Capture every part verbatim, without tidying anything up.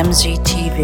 M Z T V.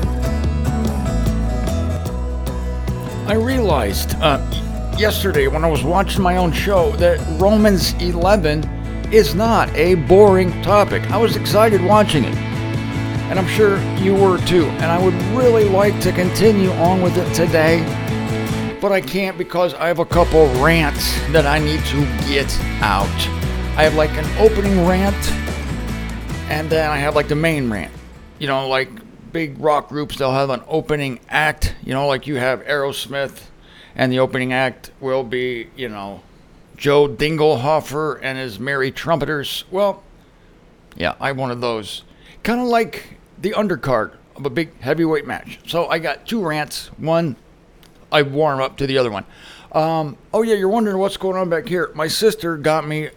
I realized uh, yesterday when I was watching my own show that Romans eleven is not a boring topic. I was excited watching it, and I'm sure you were too, and I would really like to continue on with it today, but I can't because I have a couple rants that I need to get out. I have like an opening rant, and then I have like the main rant. You know, like big rock groups, they'll have an opening act, you know, like you have Aerosmith, and the opening act will be, you know, Joe Dingelhofer and his Merry Trumpeters. Well, yeah, I'm one of those. Kind of like the undercard of a big heavyweight match. So I got two rants. One, I warm up to the other one. Um, oh yeah, you're wondering what's going on back here. My sister got me an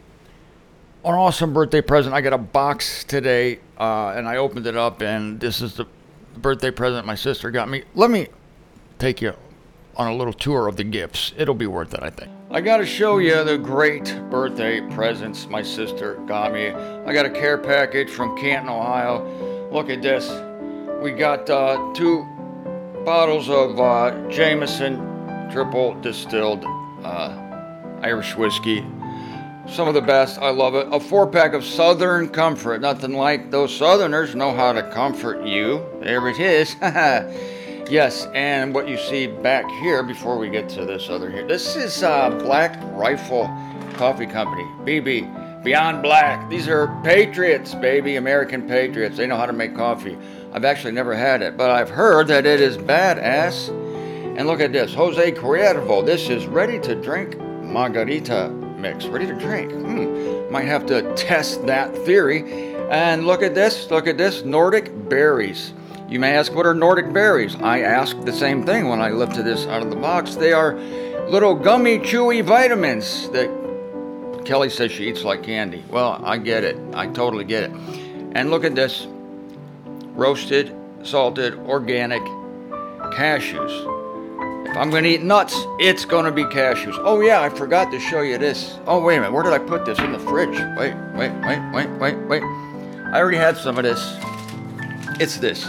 awesome birthday present. I got a box today, uh, and I opened it up, and this is the birthday present my sister got me. Let me take you on a little tour of the gifts. It'll be worth it, I think. I gotta show you the great birthday presents my sister got me. I got a care package from Canton, Ohio. Look at this. We got uh, two bottles of uh, Jameson triple distilled uh, Irish whiskey. Some of the best. I love it. A four pack of Southern Comfort. Nothing like those Southerners know how to comfort you. There it is. Yes, and what you see back here before we get to this other here. This is uh, Black Rifle Coffee Company. B B. Beyond Black. These are patriots, baby. American patriots. They know how to make coffee. I've actually never had it, but I've heard that it is badass. And look at this. Jose Cuervo. This is ready to drink margarita mix. Ready to drink. Hmm. Might have to test that theory. And look at this. Look at this. Nordic berries. You may ask, what are Nordic berries? I asked the same thing when I lifted this out of the box. They are little gummy, chewy vitamins that Kelly says she eats like candy. Well, I get it. I totally get it. And look at this. Roasted, salted, organic cashews. If I'm going to eat nuts, it's going to be cashews. Oh, yeah, I forgot to show you this. Oh, wait a minute. Where did I put this? In the fridge. Wait, wait, wait, wait, wait, wait. I already had some of this. It's this.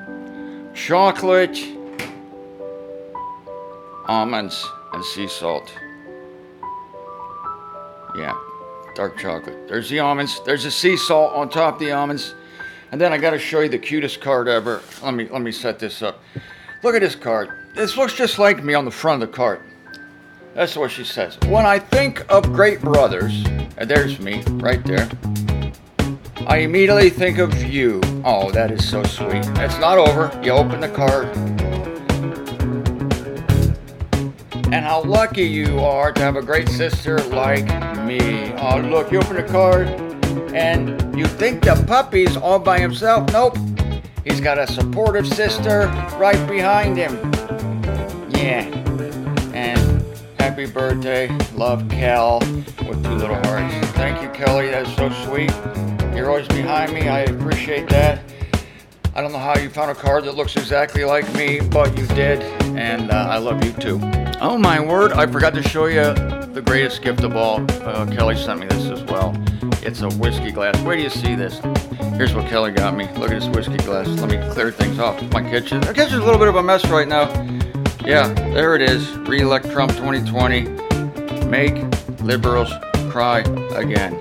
Chocolate, almonds, and sea salt. Yeah, dark chocolate. There's the almonds. There's the sea salt on top of the almonds. And then I got to show you the cutest card ever. Let me let me set this up. Look at this card. This looks just like me on the front of the card. That's what she says. When I think of great brothers, and there's me right there, I immediately think of you. Oh, that is so sweet. It's not over. You open the card. And how lucky you are to have a great sister like me. Oh, look, you open the card, and you think the puppy's all by himself. Nope. He's got a supportive sister right behind him. Yeah. And happy birthday. Love, Kel, with two little hearts. Thank you, Kelly. That is so sweet. You're always behind me. I appreciate that. I don't know how you found a card that looks exactly like me, but you did, and uh, I love you too. Oh my word, I forgot to show you the greatest gift of all. Uh, Kelly sent me this as well. It's a whiskey glass. Where do you see this? Here's what Kelly got me. Look at this whiskey glass. Let me clear things off my kitchen. The kitchen's a little bit of a mess right now. Yeah, there it is. Re-elect Trump twenty twenty. Make liberals cry again.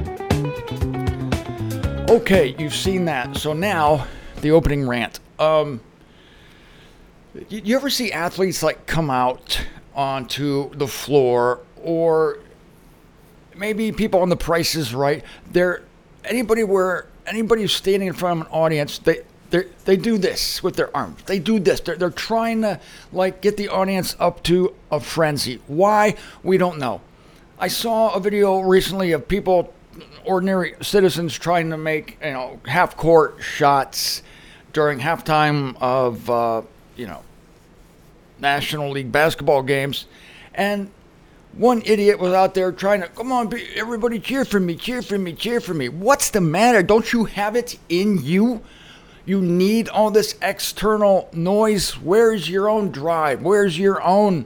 Okay, you've seen that. So now, the opening rant. Um, you, you ever see athletes like come out onto the floor, or maybe people on The Price is Right? They're anybody where anybody who's standing in front of an audience, they they they do this with their arms. They do this. They're they're trying to like get the audience up to a frenzy. Why? We don't know. I saw a video recently of people, ordinary citizens, trying to make, you know, half-court shots during halftime of, uh, you know, National League basketball games. And one idiot was out there trying to, come on, everybody cheer for me, cheer for me, cheer for me. What's the matter? Don't you have it in you? You need all this external noise. Where's your own drive? Where's your own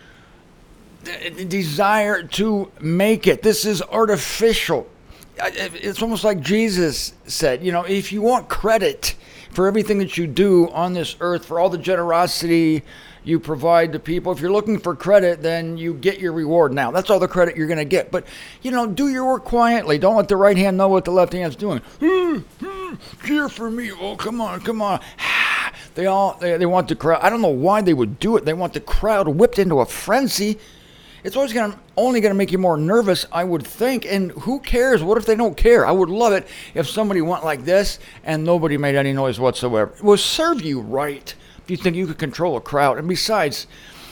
desire to make it? This is artificial. It's almost like Jesus said, you know, if you want credit for everything that you do on this earth, for all the generosity you provide to people. If you're looking for credit, then you get your reward now. That's all the credit you're going to get. But, you know, do your work quietly. Don't let the right hand know what the left hand's doing. Hmm, hmm, cheer for me. Oh, come on, come on. They all, they, they want the crowd. I don't know why they would do it. They want the crowd whipped into a frenzy. It's always gonna, only going to make you more nervous, I would think. And who cares? What if they don't care? I would love it if somebody went like this and nobody made any noise whatsoever. It will serve you right if you think you could control a crowd. And besides,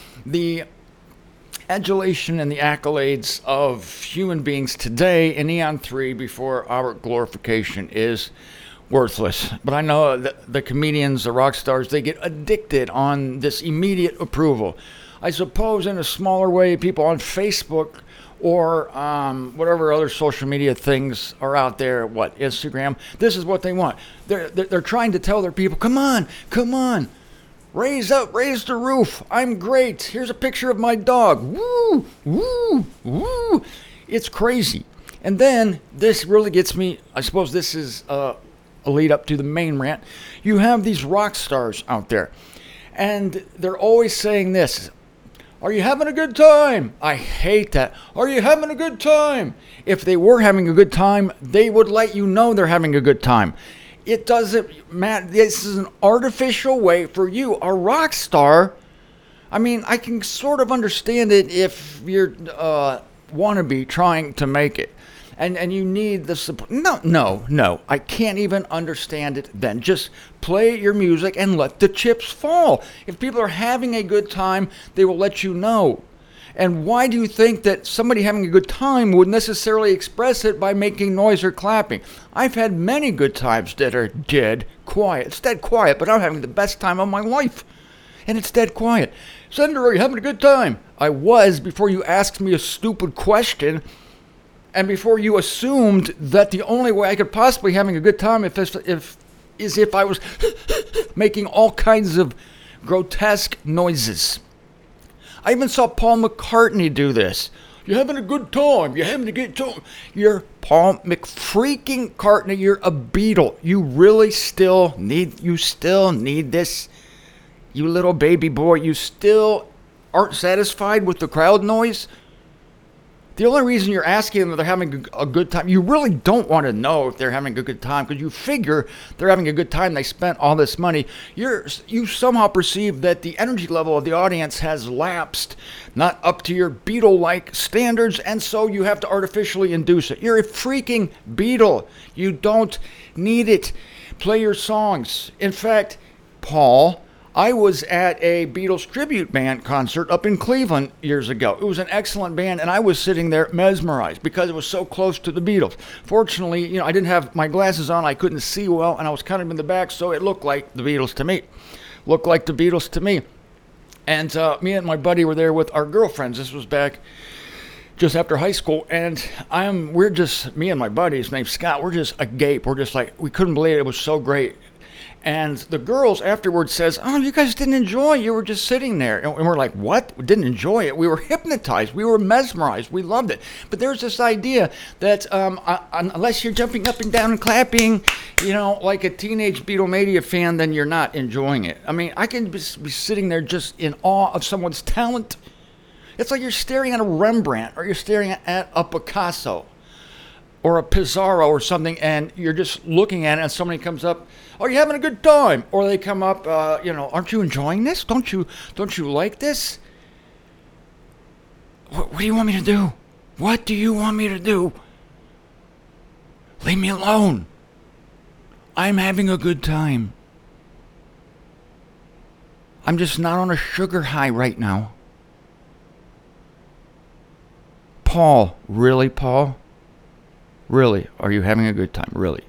the adulation and the accolades of human beings today in Eon three before our glorification is worthless. But I know that the comedians, the rock stars, they get addicted on this immediate approval. I suppose in a smaller way, people on Facebook or um, whatever other social media things are out there, what, Instagram, this is what they want. They're, they're, they're trying to tell their people, come on, come on, raise up, raise the roof. I'm great. Here's a picture of my dog. Woo, woo, woo. It's crazy. And then this really gets me, I suppose this is uh, a lead up to the main rant. You have these rock stars out there, and they're always saying this. Are you having a good time? I hate that. Are you having a good time? If they were having a good time, they would let you know they're having a good time. It doesn't matter. This is an artificial way for you, a rock star. I mean, I can sort of understand it if you're uh, wannabe trying to make it. And and you need the support. No, no, no. I can't even understand it then. Just play your music and let the chips fall. If people are having a good time, they will let you know. And why do you think that somebody having a good time would necessarily express it by making noise or clapping? I've had many good times that are dead quiet. It's dead quiet, but I'm having the best time of my life. And it's dead quiet. Senator, are you having a good time? I was before you asked me a stupid question. And before you assumed that the only way I could possibly be having a good time if, if is if I was making all kinds of grotesque noises. I even saw Paul McCartney do this. You're having a good time. You're having a good time. You're Paul McFreaking Cartney. You're a Beatle. You really still need. You still need this. You little baby boy. You still aren't satisfied with the crowd noise. The only reason you're asking them if they're having a good time, you really don't want to know if they're having a good time because you figure they're having a good time. They spent all this money. You're, you somehow perceive that the energy level of the audience has lapsed, not up to your Beatle-like standards, and so you have to artificially induce it. You're a freaking Beatle. You don't need it. Play your songs. In fact, Paul, I was at a Beatles tribute band concert up in Cleveland years ago. It was an excellent band, and I was sitting there mesmerized because it was so close to the Beatles. Fortunately, you know, I didn't have my glasses on. I couldn't see well, and I was kind of in the back, so it looked like the Beatles to me. Looked like the Beatles to me. And uh, me and my buddy were there with our girlfriends. This was back just after high school, and I'm we're just, me and my buddy, his name's Scott, we're just agape. We're just like, we couldn't believe it. It was so great. And the girls afterwards says, oh, you guys didn't enjoy it. You were just sitting there. And we're like, what? We didn't enjoy it. We were hypnotized. We were mesmerized. We loved it. But there's this idea that um, uh, unless you're jumping up and down and clapping, you know, like a teenage Beatlemania fan, then you're not enjoying it. I mean, I can be sitting there just in awe of someone's talent. It's like you're staring at a Rembrandt or you're staring at a Picasso or a Pizarro or something, and you're just looking at it, and somebody comes up, are you having a good time? Or they come up, uh, you know, aren't you enjoying this? Don't you, don't you like this? What, what do you want me to do? What do you want me to do? Leave me alone. I'm having a good time. I'm just not on a sugar high right now. Paul, really, Paul? Really, are you having a good time? Really?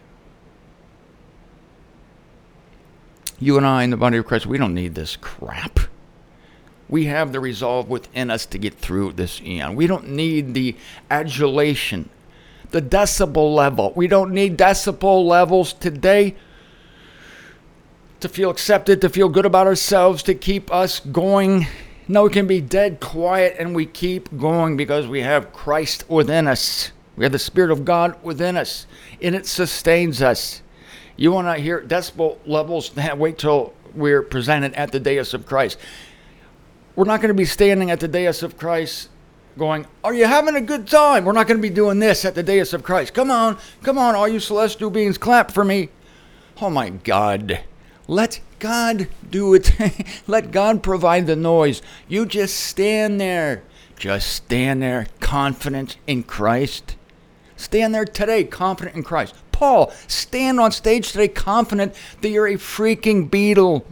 You and I in the body of Christ, we don't need this crap. We have the resolve within us to get through this eon. We don't need the adulation, the decibel level. We don't need decibel levels today to feel accepted, to feel good about ourselves, to keep us going. No, it can be dead quiet and we keep going because we have Christ within us. We have the Spirit of God within us, and it sustains us. You want to hear decibel levels? Wait till we're presented at the dais of Christ. We're not going to be standing at the dais of Christ going, are you having a good time? We're not going to be doing this at the dais of Christ. Come on, come on, all you celestial beings, clap for me. Oh my God. Let God do it. Let God provide the noise. You just stand there. Just stand there, confident in Christ. Stand there today, confident in Christ. Paul, stand on stage today, confident that you're a freaking Beatle.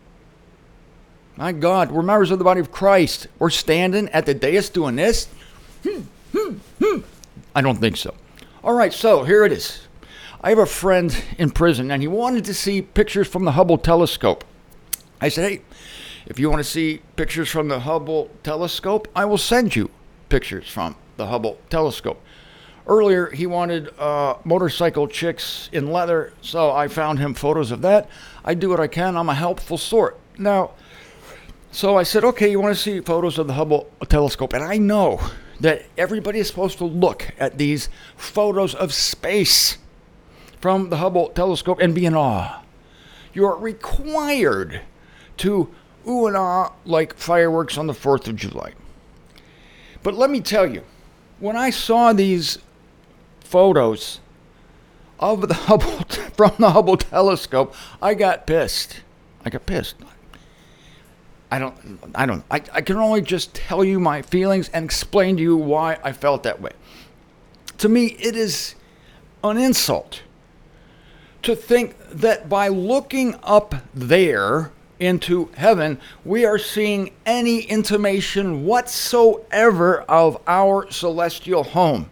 My God, we're members of the body of Christ. We're standing at the dais doing this? Hmm, hmm, hmm. I don't think so. All right, so here it is. I have a friend in prison, and he wanted to see pictures from the Hubble telescope. I said, hey, if you want to see pictures from the Hubble telescope, I will send you pictures from the Hubble telescope. Earlier, he wanted uh, motorcycle chicks in leather, so I found him photos of that. I do what I can. I'm a helpful sort. Now, so I said, okay, you want to see photos of the Hubble telescope? And I know that everybody is supposed to look at these photos of space from the Hubble telescope and be in awe. You are required to ooh and ah like fireworks on the fourth of July. But let me tell you, when I saw these photos of the Hubble from the Hubble telescope, I got pissed. I got pissed. I don't, I don't, I, I can only just tell you my feelings and explain to you why I felt that way. To me, it is an insult to think that by looking up there into heaven, we are seeing any intimation whatsoever of our celestial home.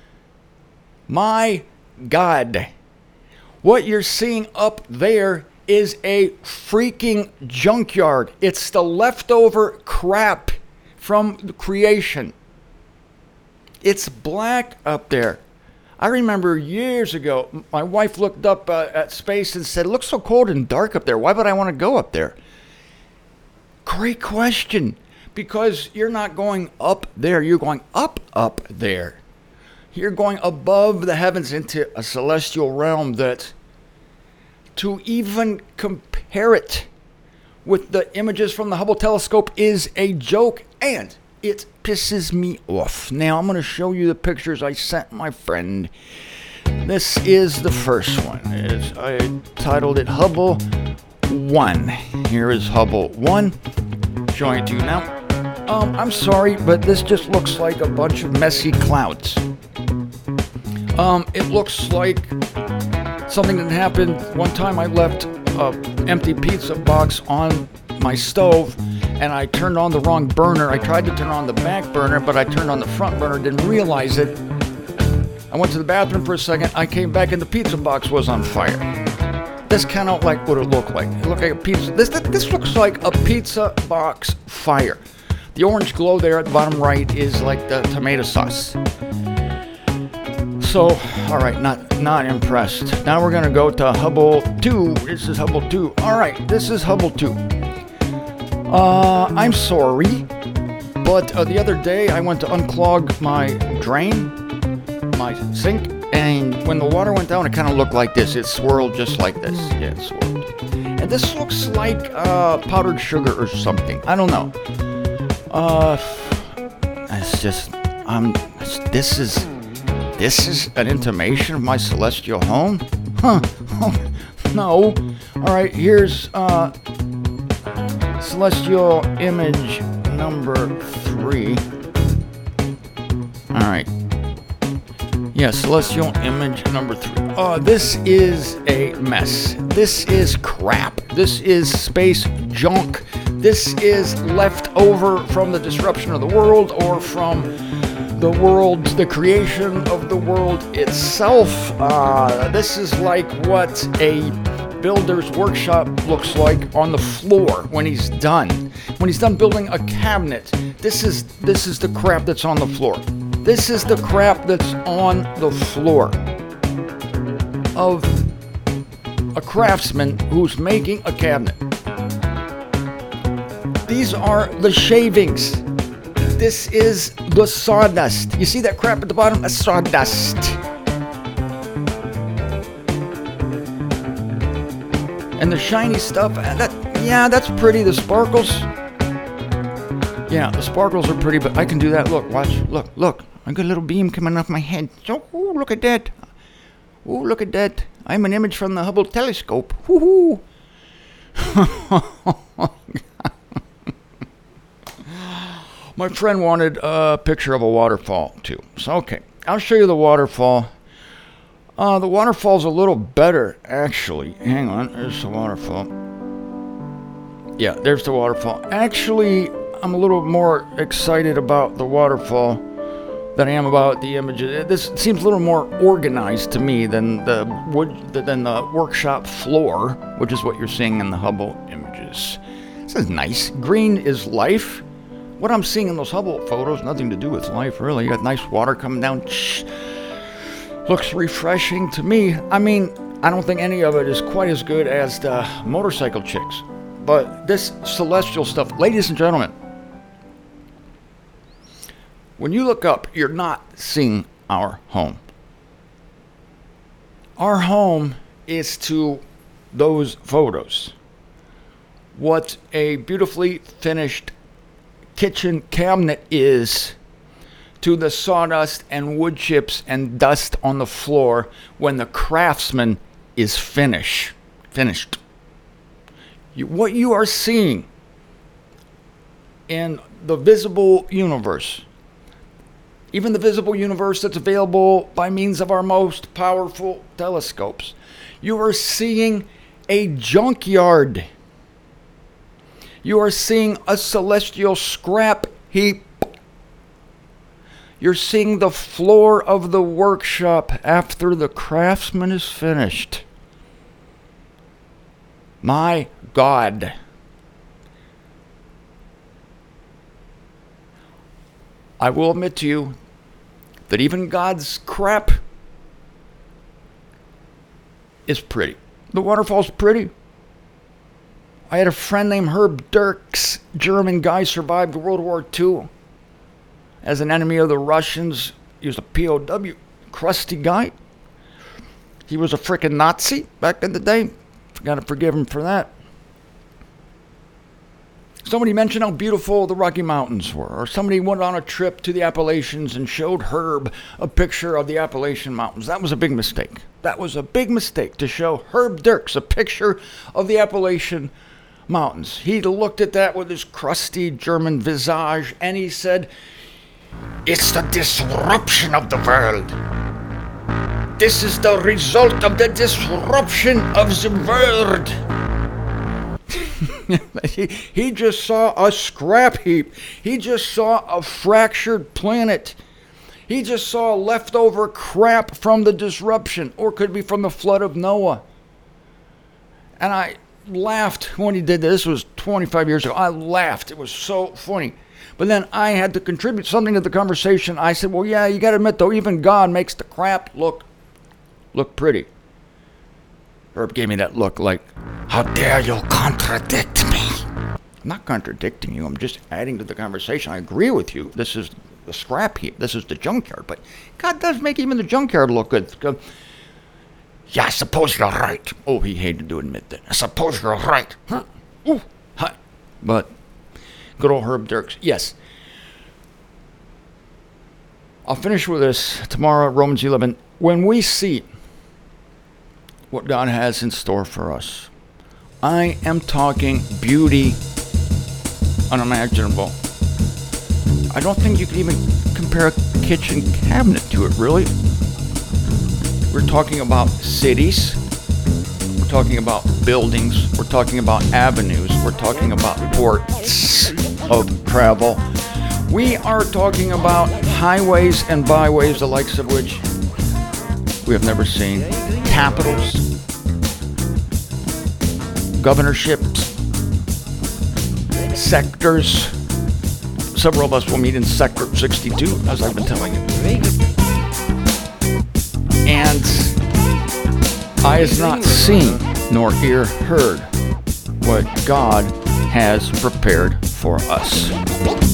My God, what you're seeing up there is a freaking junkyard. It's the leftover crap from the creation. It's black up there. I remember years ago, my wife looked up uh, at space and said, it looks so cold and dark up there. Why would I want to go up there? Great question. Because you're not going up there. You're going up, up there. You're going above the heavens into a celestial realm that, to even compare it with the images from the Hubble telescope, is a joke, and it pisses me off. Now, I'm going to show you the pictures I sent my friend. This is the first one. It's, I titled it Hubble one. Here is Hubble one. Showing it to you now. Um, I'm sorry, but this just looks like a bunch of messy clouds. Um, it looks like something that happened one time. I left an empty pizza box on my stove, and I turned on the wrong burner. I tried to turn on the back burner, but I turned on the front burner, didn't realize it. I went to the bathroom for a second. I came back, and the pizza box was on fire. This kind of like what it looked like. It looked like a pizza. This this looks like a pizza box fire. The orange glow there at the bottom right is like the tomato sauce. So, all right, not not impressed. Now we're gonna go to Hubble two. This is Hubble two. All right, this is Hubble two. Uh, I'm sorry, but uh, the other day I went to unclog my drain, my sink, and when the water went down, it kind of looked like this. It swirled just like this. Yeah, it swirled. And this looks like uh, powdered sugar or something. I don't know. Uh, it's just, um, this is, this is an intimation of my celestial home? Huh, oh, no. All right, here's, uh, celestial image number three. All right. Yeah, celestial image number three. Oh, this is a mess. This is crap. This is space junk. This is left over from the disruption of the world or from the world, the creation of the world itself. Uh, this is like what a builder's workshop looks like on the floor when he's done. When he's done building a cabinet, this is this is the crap that's on the floor. This is the crap that's on the floor of a craftsman who's making a cabinet. These are the shavings. This is the sawdust. You see that crap at the bottom? That's sawdust. And the shiny stuff, that yeah, that's pretty. The sparkles, yeah, the sparkles are pretty, but I can do that. Look, watch, look, look. I got a little beam coming off my head. So, ooh, look at that. Ooh, look at that. I'm an image from the Hubble telescope. Woohoo! My friend wanted a picture of a waterfall, too. So, okay, I'll show you the waterfall. Uh, the waterfall's a little better, actually. Hang on, there's the waterfall. Yeah, there's the waterfall. Actually, I'm a little more excited about the waterfall than I am about the images. This seems a little more organized to me than the wood, than the workshop floor, which is what you're seeing in the Hubble images. This is nice. Green is life. What I'm seeing in those Hubble photos, nothing to do with life, really. You got nice water coming down. Shh. Looks refreshing to me. I mean, I don't think any of it is quite as good as the motorcycle chicks. But this celestial stuff, ladies and gentlemen, when you look up, you're not seeing our home. Our home is to those photos what a beautifully finished kitchen cabinet is to the sawdust and wood chips and dust on the floor when the craftsman is finish, finished. You, what you are seeing in the visible universe, even the visible universe that's available by means of our most powerful telescopes, you are seeing a junkyard. You are seeing a celestial scrap heap. You're seeing the floor of the workshop after the craftsman is finished. My God. I will admit to you that even God's crap is pretty. The waterfall's pretty. I had a friend named Herb Dirks, German guy, survived World War Two as an enemy of the Russians. He was a P O W, crusty guy. He was a frickin' Nazi back in the day. Gotta forgive him for that. Somebody mentioned how beautiful the Rocky Mountains were, or somebody went on a trip to the Appalachians and showed Herb a picture of the Appalachian Mountains. That was a big mistake. That was a big mistake to show Herb Dirks a picture of the Appalachian Mountains. He looked at that with his crusty German visage and he said, "It's the disruption of the world. This is the result of the disruption of the world." he, he just saw a scrap heap. He just saw a fractured planet. He just saw leftover crap from the disruption, or could be from the flood of Noah. And I laughed when he did this. This was twenty-five years ago. I laughed. It was so funny. But then I had to contribute something to the conversation. I said, well, yeah, you got to admit, though, even God makes the crap look look pretty. Herb gave me that look like, how dare you contradict me? I'm not contradicting you. I'm just adding to the conversation. I agree with you. This is the scrap heap. This is the junkyard. But God does make even the junkyard look good. Yeah, I suppose you're right. Oh, he hated to admit that. I suppose you're right. Huh? Ooh, hi. But good old Herb Dirks. Yes. I'll finish with this tomorrow, Romans eleven. When we see what God has in store for us, I am talking beauty unimaginable. I don't think you can even compare a kitchen cabinet to it, really. We're talking about cities. We're talking about buildings. We're talking about avenues. We're talking about ports of travel. We are talking about highways and byways, the likes of which we have never seen. Capitals, governorships, sectors. Several of us will meet in Sector sixty-two, as I've been telling you. And eye has not seen, nor ear heard, what God has prepared for us.